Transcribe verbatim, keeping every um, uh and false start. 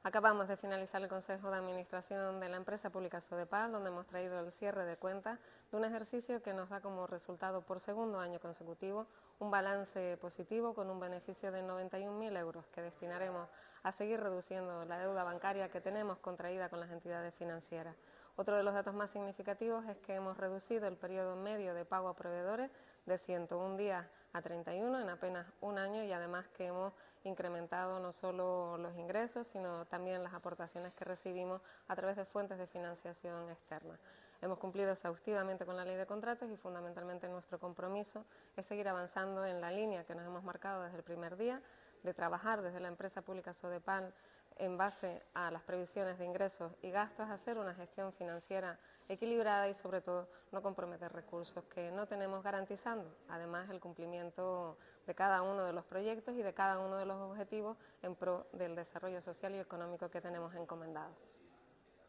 Acabamos de finalizar el Consejo de Administración de la empresa pública Sodepal, donde hemos traído el cierre de cuentas de un ejercicio que nos da como resultado por segundo año consecutivo un balance positivo con un beneficio de noventa y un mil euros que destinaremos a seguir reduciendo la deuda bancaria que tenemos contraída con las entidades financieras. Otro de los datos más significativos es que hemos reducido el periodo medio de pago a proveedores de ciento un días a treinta y uno en apenas un año, y además que hemos incrementado no solo los ingresos, sino también las aportaciones que recibimos a través de fuentes de financiación externas. Hemos cumplido exhaustivamente con la ley de contratos y fundamentalmente nuestro compromiso es seguir avanzando en la línea que nos hemos marcado desde el primer día, de trabajar desde la empresa pública Sodepal en base a las previsiones de ingresos y gastos, hacer una gestión financiera equilibrada y sobre todo no comprometer recursos que no tenemos, garantizando además el cumplimiento de cada uno de los proyectos y de cada uno de los objetivos en pro del desarrollo social y económico que tenemos encomendado.